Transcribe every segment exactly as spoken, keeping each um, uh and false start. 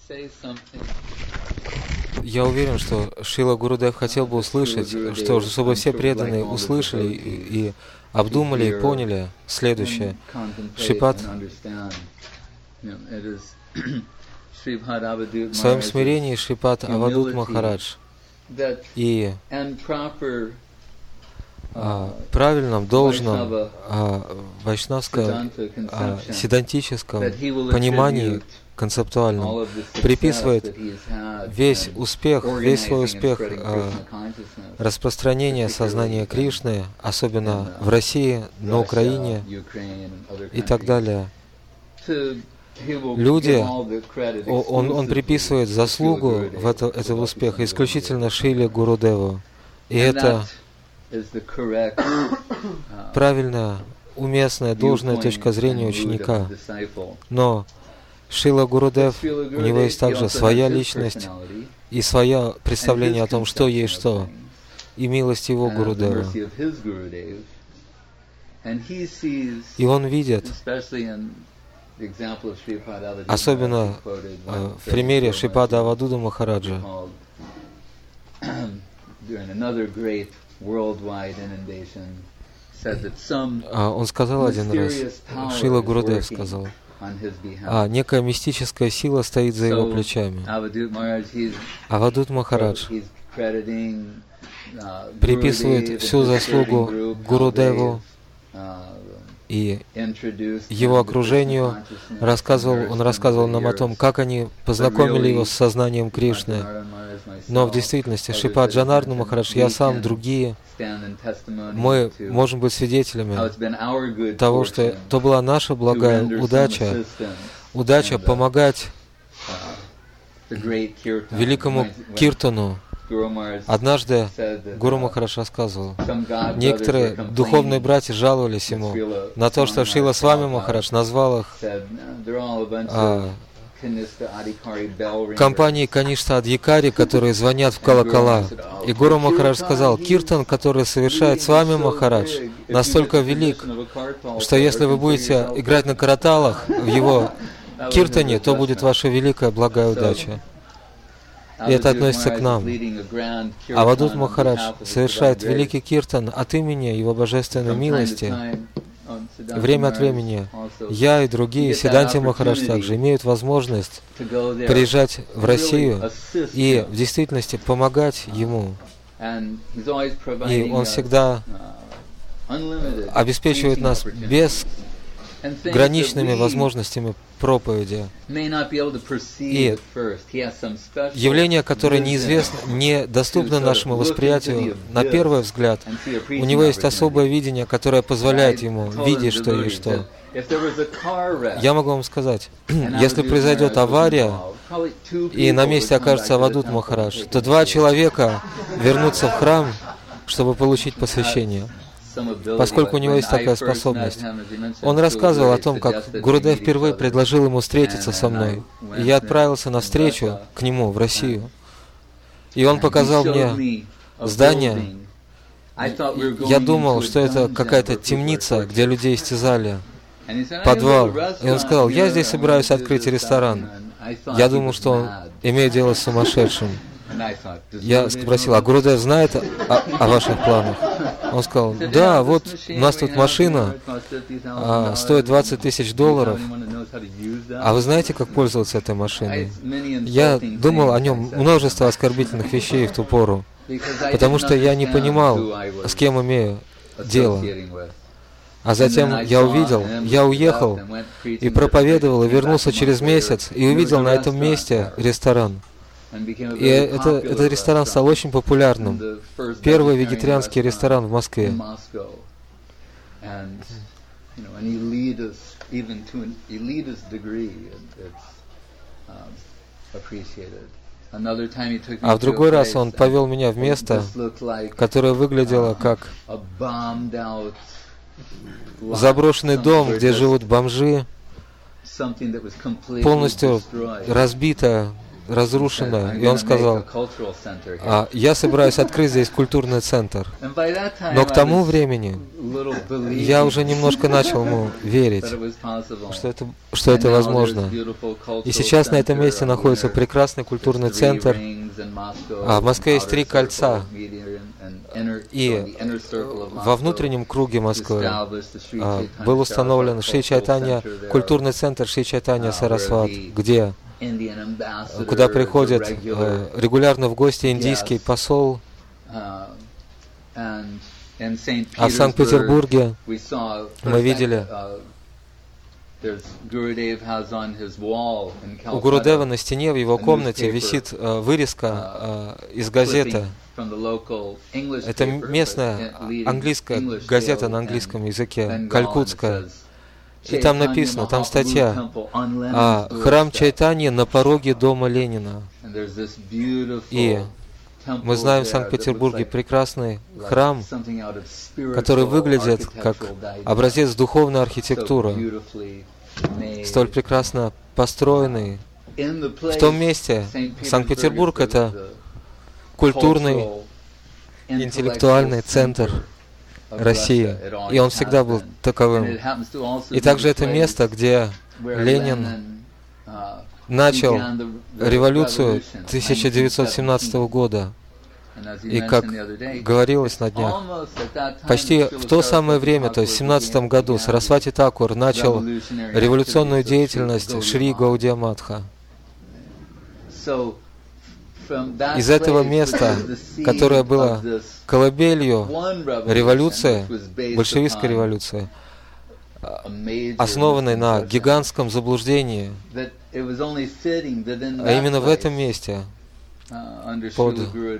Я уверен, что Шрила Гурудев хотел бы услышать, что, чтобы все преданные услышали и, и обдумали и поняли следующее. Шрипад в своем смирении Шрипад Авадут Махарадж и а, правильном, должном а, вайшнавском, а, седантическом понимании концептуальном приписывает весь успех, весь свой успех а, распространения сознания Кришны, особенно в России, на Украине и так далее. Люди, он, он приписывает заслугу в это, этого успеха исключительно Шриле Гурудеву. И это правильная, уместная, должная точка зрения ученика. Но Шрила Гурудев, у него есть также своя личность и свое представление о том, что есть что, и милость его Гурудева. И он видит, особенно э, в примере Шрипада Авадута Махараджа, он сказал один раз, Шрила Гурудев сказал, а некая мистическая сила стоит за его плечами. Авадут Махарадж приписывает всю заслугу Гурудеву и его окружению. Рассказывал, он рассказывал нам о том, как они познакомили его с сознанием Кришны. Но в действительности Шрипад Джанардхана Махарадж, я сам, другие, мы можем быть свидетелями того, что то была наша благая удача, удача помогать великому Киртану. Однажды Гуру Махарадж рассказывал, некоторые духовные братья жаловались ему на то, что Шрила Свами Махарадж назвал их а, компанией Каништа Адхикари, которые звонят в колокола. И Гуру Махарадж сказал, Киртан, который совершает Свами Махарадж, настолько велик, что если вы будете играть на караталах в его киртане, то будет ваша великая благая удача. И это относится к нам. Авадут Махарадж совершает великий киртан от имени его божественной милости. Время от времени я и другие, Сиданти Махарадж также, имеют возможность приезжать в Россию и в действительности помогать ему. И он всегда обеспечивает нас безграничными возможностями проповеди. И явления, которые неизвестны, недоступны нашему восприятию на первый взгляд, у него есть особое видение, которое позволяет ему видеть, что есть что. Я могу вам сказать, если произойдет авария, и на месте окажется Авадут Махарадж, то два человека вернутся в храм, чтобы получить посвящение, поскольку у него есть такая способность. Он рассказывал о том, как Гурудев впервые предложил ему встретиться со мной. И я отправился навстречу к нему в Россию. И он показал мне здание. Я думал, что это какая-то темница, где людей истязали, подвал. И он сказал, я здесь собираюсь открыть ресторан. Я думал, что он имеет дело с сумасшедшим. Я спросил, а Гурудев знает о, о ваших планах? Он сказал, да, вот у нас тут машина, а, стоит двадцать тысяч долларов. А вы знаете, как пользоваться этой машиной? Я думал о нем множество оскорбительных вещей в ту пору, потому что я не понимал, с кем имею дело. А затем я увидел, я уехал и проповедовал, и вернулся через месяц, и увидел на этом месте ресторан. И это, этот ресторан стал очень популярным. Первый вегетарианский ресторан в Москве. А в другой раз он повел меня в место, которое выглядело как заброшенный дом, где живут бомжи, полностью разбито разрушенное. И он сказал, а, я собираюсь открыть здесь культурный центр. Но к тому времени я уже немножко начал ему верить, что это, что это возможно. И сейчас на этом месте находится прекрасный культурный центр. А в Москве есть три кольца. И во внутреннем круге Москвы а, был установлен Шри Чайтанья, культурный центр Шри Чайтанья Сарасват, где, куда приходит а, регулярно в гости индийский посол. А в Санкт-Петербурге мы видели, у Гурудева на стене в его комнате висит uh, вырезка uh, из газеты. Это местная английская газета на английском языке, калькутская. И там написано, там статья а, «Храм Чайтаньи на пороге дома Ленина». И мы знаем в Санкт-Петербурге прекрасный храм, который выглядит как образец духовной архитектуры, столь прекрасно построенный. В том месте Санкт-Петербург — это культурный, интеллектуальный центр России, и он всегда был таковым. И также это место, где Ленин начал революцию тысяча девятьсот семнадцатого года. И, как говорилось на днях, почти в то самое время, то есть в семнадцатом году, Сарасвати Такур начал революционную деятельность Шри Гаудия Матха. Из этого места, которое было колыбелью революции, большевистской революции, основанной на гигантском заблуждении, а именно в этом месте, под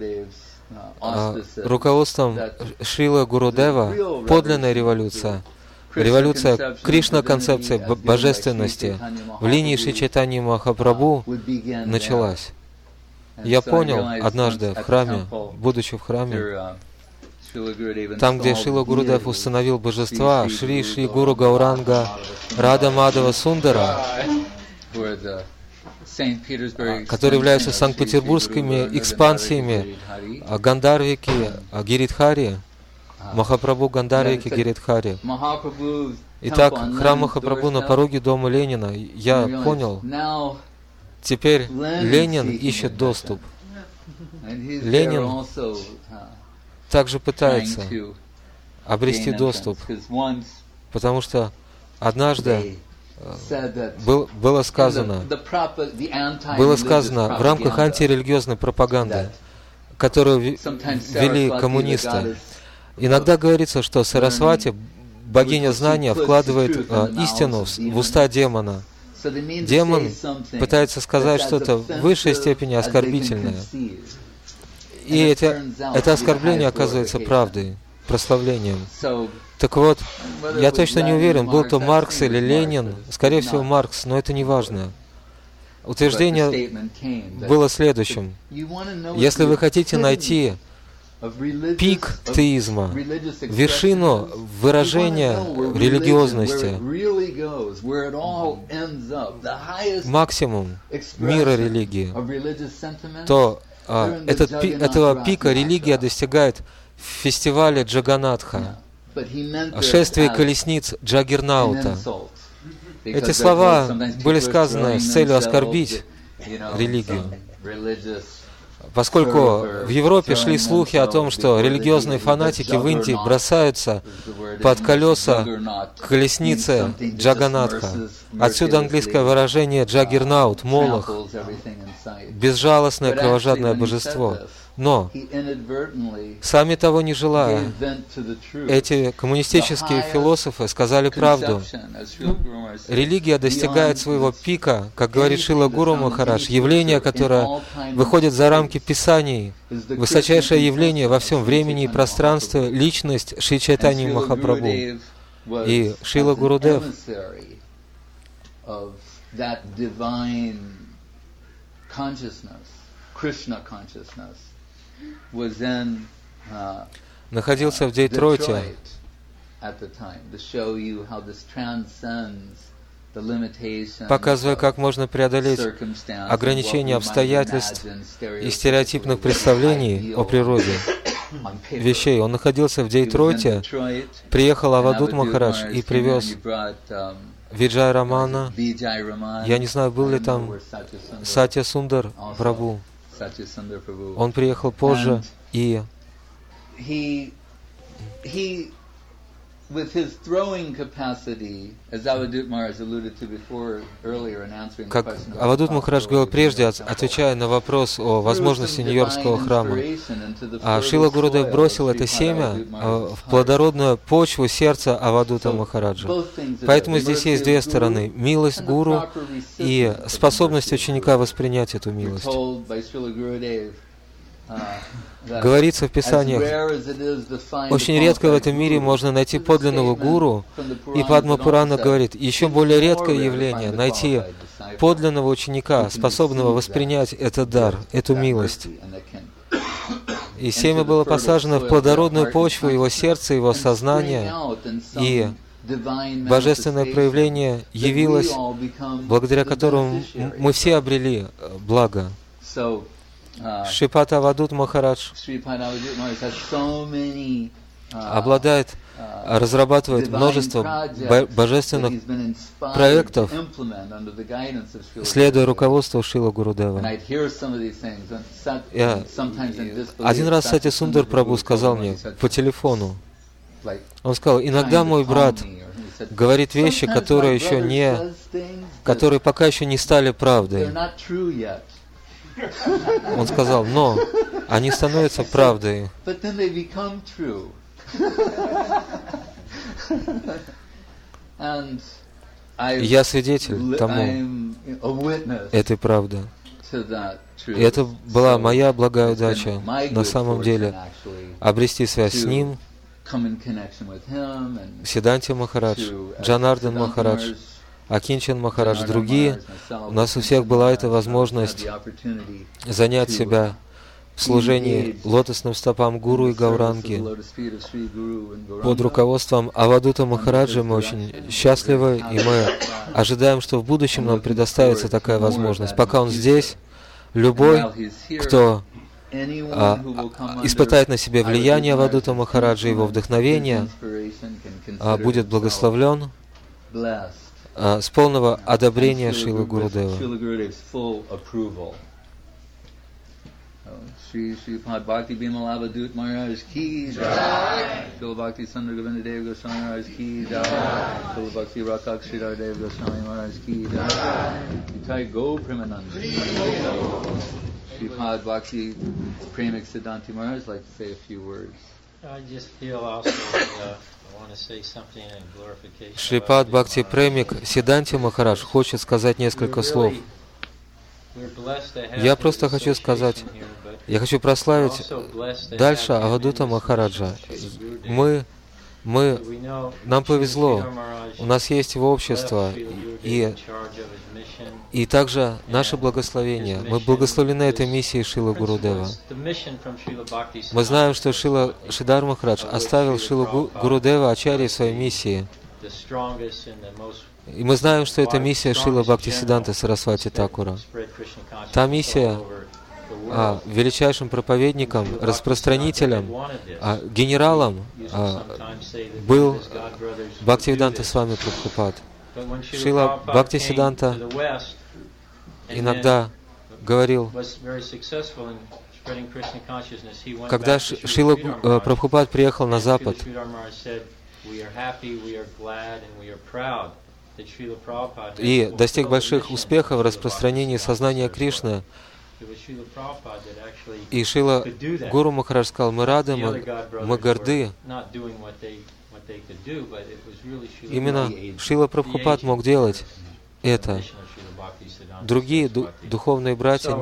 руководством Шрила Гурудева, подлинная революция, революция Кришна-концепции божественности в линии Шри Чайтаньи Махапрабху началась. Я понял однажды в храме, будучи в храме, там, где Шрила Гурудев установил божества Шри Шри Гуру Гауранга Рада Мадава Сундара, которые являются санкт-петербургскими экспансиями Гандарвики Гиридхари, Махапрабху Гандарвики Гиридхари. Итак, храм Махапрабху на пороге дома Ленина. Я понял, теперь Ленин ищет доступ. Ленин также пытается обрести доступ, потому что однажды Был, было сказано, было сказано в рамках антирелигиозной пропаганды, которую вели коммунисты. Иногда говорится, что Сарасвати, богиня знания, вкладывает а, истину в, в уста демона. Демон пытается сказать что-то в высшей степени оскорбительное. И это, это оскорбление оказывается правдой, прославлением. Так вот, я точно не уверен, был то Маркс или Ленин, скорее всего Маркс, но это не важно. Утверждение было следующим. Если вы хотите найти пик теизма, вершину выражения религиозности, максимум мира религии, то а, этот, пи, этого пика религия достигает в фестивале Джаганатха, шествие колесниц Джаггернаута. Эти слова были сказаны с целью оскорбить религию, поскольку в Европе шли слухи о том, что религиозные фанатики в Индии бросаются под колеса колесницы Джаганатха. Отсюда английское выражение «Джаггернаут», «Молох», безжалостное кровожадное божество. Но, сами того не желая, эти коммунистические философы сказали правду. Религия достигает своего пика, как говорит Шрила Гуру Махарадж, явление, которое выходит за рамки Писаний, высочайшее явление во всем времени и пространстве, личность Шри Чайтаньи Махапрабху. И Шрила Гурудев находился в Детройте, показывая, как можно преодолеть ограничения обстоятельств и стереотипных представлений о природе вещей. Он находился в Детройте, приехал Авадут Махарадж и привез Виджай Рамана. Я не знаю, был ли там Сатья Сундар Прабху. Он приехал позже, и как Авадут Махарадж говорил прежде, отвечая на вопрос о возможности Нью-Йоркского храма, а Шрила Гурудев бросил это семя в плодородную почву сердца Авадута Махараджа. Поэтому здесь есть две стороны: милость Гуру и способность ученика воспринять эту милость. Говорится в Писаниях, очень редко в этом мире можно найти подлинного гуру, и Падма Пурана говорит, еще более редкое явление — найти подлинного ученика, способного воспринять этот дар, эту милость. И семя было посажено в плодородную почву его сердца, его сознания, и божественное проявление явилось, благодаря которому мы все обрели благо. Шрипад Авадут Махарадж обладает, разрабатывает множество божественных проектов, следуя руководству Шрила Гурудева. Я один раз Сатья Сундар Прабху сказал мне по телефону, он сказал, иногда мой брат говорит вещи, которые еще не, которые пока еще не стали правдой. Он сказал, но они становятся правдой. Я свидетель тому, этой правды. И это была моя благая удача, на самом деле, обрести связь с Ним, Сиданти Махарадж, Джанардан Махарадж, Акинчан Махарадж, другие. У нас у всех была эта возможность занять себя в служении лотосным стопам Гуру и Гауранги. Под руководством Авадута Махараджа мы очень счастливы, и мы ожидаем, что в будущем нам предоставится такая возможность. Пока он здесь, любой, кто а, испытает на себе влияние Авадута Махараджа, его вдохновение, а, будет благословлен а, с полного одобрения Шрилы Гурудева. Shri Shri Pad Bhakti Bimal Avadut Maharaj ki jai. Shri Bhakti Sundar Govinda Dev Goswami Maharaj ki jai. Shri Bhakti Rakak Sridhar Dev Goswami Maharaj ki jai. Nitai Go Premanand. Shri Pad Bhakti Premik Siddhanti Maharaj like to say a few words. I just feel also uh, I want to say something in glorification. Шрипад Бхакти Премик Сиданти Махарадж хочет сказать несколько слов. Я просто хочу сказать, я хочу прославить дальше Авадута Махараджа. Мы, мы, нам повезло, у нас есть его общество, и, и также наше благословение. Мы благословлены этой миссией Шрилы Гурудева. Мы знаем, что Шрила Шридар Махарадж оставил Шрилу Гурудева Ачарьей своей миссии. И мы знаем, что это миссия Шрила Бхактисиданты Сарасвати Такура. Та миссия а, величайшим проповедником, распространителем, а, генералом а, был Бхактивиданта Свами Прабхупад. Шрила Бхактисиданта иногда говорил, когда Шрила Прабхупад приехал на Запад, и достиг больших успехов в распространении сознания Кришны. И Шрила Гуру Махарадж сказал, мы рады, мы, мы горды. Именно Шрила Прабхупад мог делать это. Другие ду- духовные братья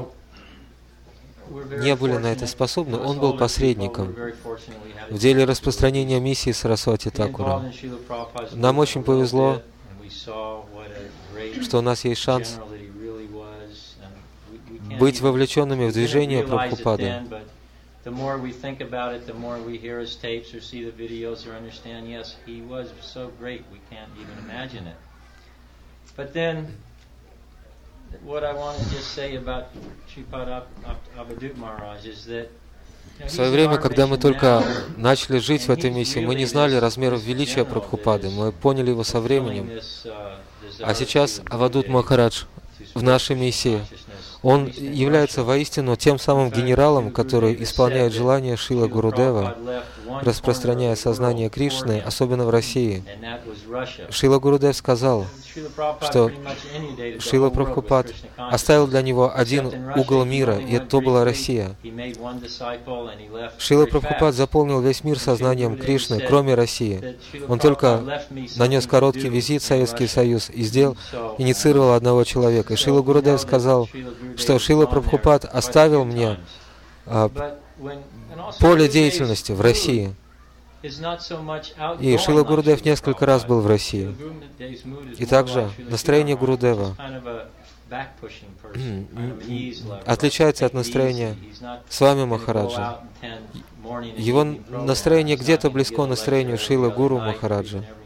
не были на это способны. Он был посредником в деле распространения миссии Сарасвати Такура. Нам очень повезло, что у нас есть шанс быть вовлеченными в движение Прабхупады. В свое время, когда мы только начали жить в этой миссии, мы не знали размеров величия Прабхупады, мы поняли его со временем. А сейчас Авадут Махарадж в нашей миссии, он является воистину тем самым генералом, который исполняет желания Шрила Гурудева, распространяя сознание Кришны, особенно в России. Шрила Гурудев сказал, что Шрила Прабхупад оставил для него один угол мира, и это была Россия. Шрила Прабхупад заполнил весь мир сознанием Кришны, кроме России. Он только нанес короткий визит в Советский Союз и сделал, инициировал одного человека. И Шрила Гурудев сказал, что Шрила Прабхупад оставил мне а, поле деятельности в России. И Шрила Гурудев несколько раз был в России. И также настроение Гурудева отличается от настроения Свами Махараджа. Его настроение где-то близко настроению Шрилы Гуру Махараджа.